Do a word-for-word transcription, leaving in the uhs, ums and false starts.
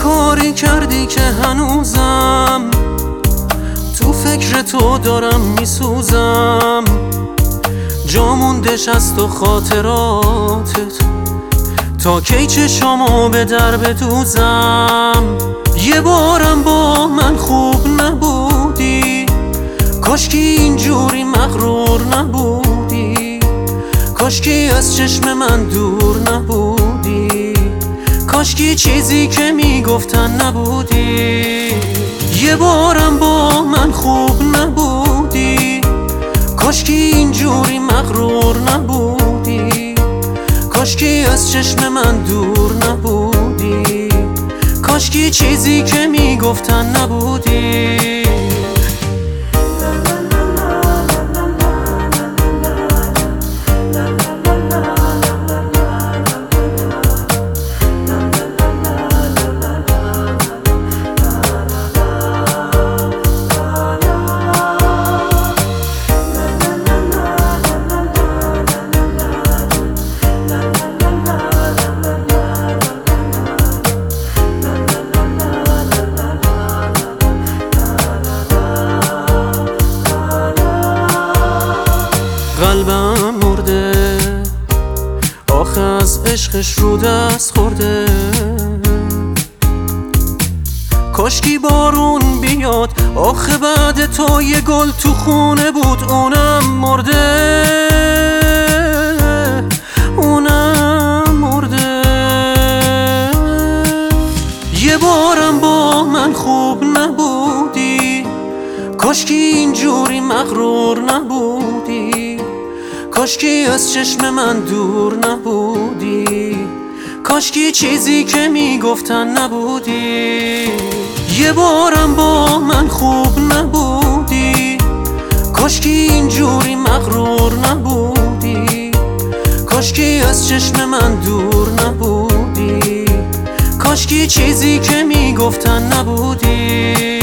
کاری کردی که هنوزم تو فکر تو دارم میسوزم. جا موندش از تو خاطراتت، تا کی چشامو به در بدوزم. یه بارم با من خوب نبودی، کاشکی اینجوری مغرور نبودی، کاشکی از چشم من دور نبودی، کاشکی چیزی که میگفتن نبودی. یه بارم با من خوب نبودی، کاشکی اینجوری مغرور نبودی، کاشکی از چشم من دور نبودی، کاشکی چیزی که میگفتن نبودی. قلبم مرده، آخه از عشقش رو دست خورده. کاشکی بارون بیاد، آخه بعد تو یه گل تو خونه بود، اونم مرده، اونم مرده. یه بارم با من خوب نبودی، کاشکی اینجوری مغرور نبودی، کاشکی از چشم من دور نبودی، کاشکی چیزی که میگفتن نبودی. یه بارم با من خوب نبودی، کاشکی اینجوری مغرور نبودی، کاشکی از چشم من دور نبودی، کاشکی چیزی که میگفتن نبودی.